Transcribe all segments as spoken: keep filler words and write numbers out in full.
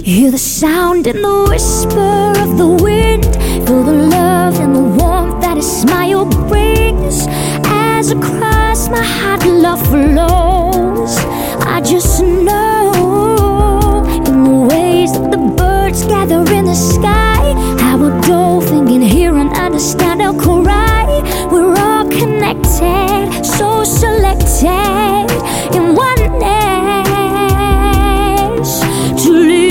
Hear the sound and the whisper of the wind. Feel the love and the warmth that a smile brings. As across my heart love flows, I just know in the ways that the birds gather in the sky, how a dolphin can hear and understand our cry. We're all connected, so selected in oneness to live.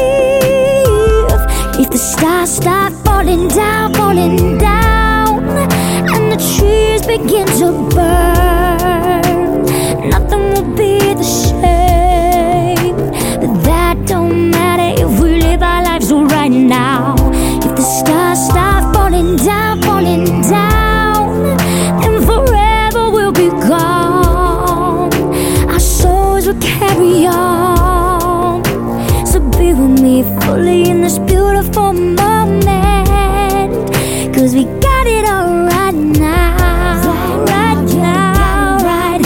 If the stars start falling down, falling down, and the trees begin to burn, nothing will be the same. But that don't matter if we live our lives right now. If the stars start falling down, falling down, then forever we'll be gone. Our souls will carry on. So be with me fully in this beautiful moment, 'cause we got it all right now. Right now, right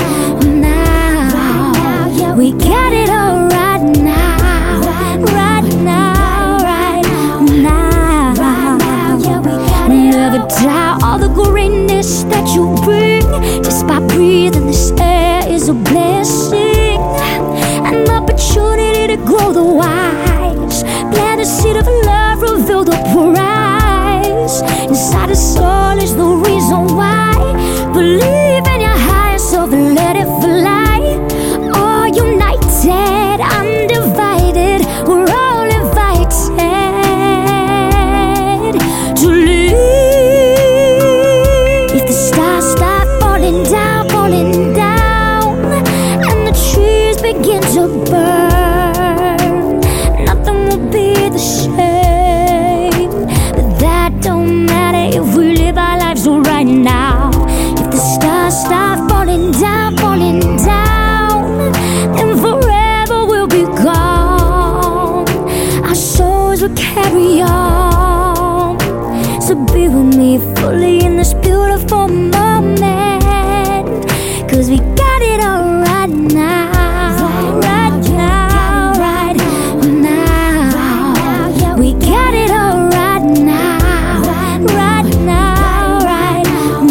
now. We got it all right now. Right now, right now. Never doubt all the greatness that you bring. Just by breathing this air is a blessing, an opportunity to grow the wise. Plant a seed of love, reveal the prize. Inside the soul is the reason why. Believe in your higher self and let it fly. All united, undivided, we're all invited to live. If the stars start falling down, falling down, and the trees begin to burn, nothing will be the same. But that don't matter if we live our lives right now. If the stars start falling down, falling down, then forever we'll be gone. Our souls will carry on. So be with me fully in this beautiful moment, 'cause we got it all right now. Right now, right now. We got it all right now. Right now, right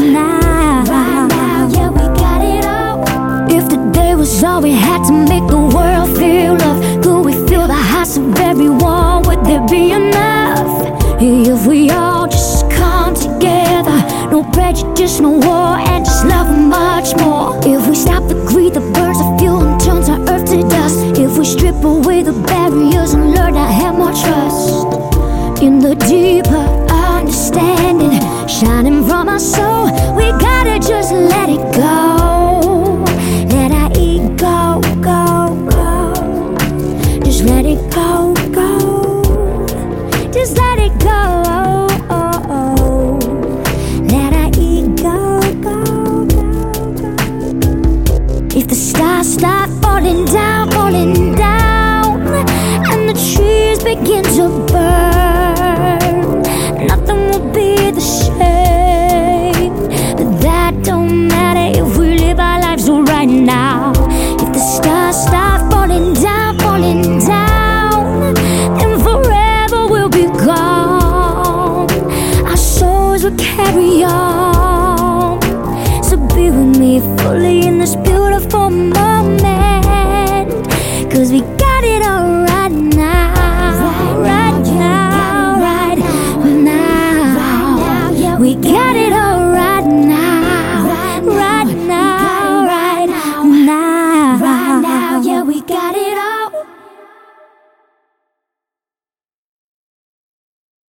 now. Yeah, we got it all. If today was all we had to make the world feel love, could we feel the hearts of everyone? Would there be enough? If we all just come together, no prejudice, no war, and just love much more. If we stop the greed, the birds of fuel, and turns our earth to dust. If we strip away the barriers and learn to have more trust in the deeper understanding shining from our soul, we gotta just let it go. Let our ego go, go. Just let it go, go. Just let it go. Let our ego go, go, go. If the stars start falling down, falling down, and the trees begin to burn, nothing will be the same. But that don't matter if we live our lives right now. If the stars start falling down, falling down, then forever we'll be gone. Our souls will carry on. So be with me fully in this beautiful moment, 'cause we got it all right.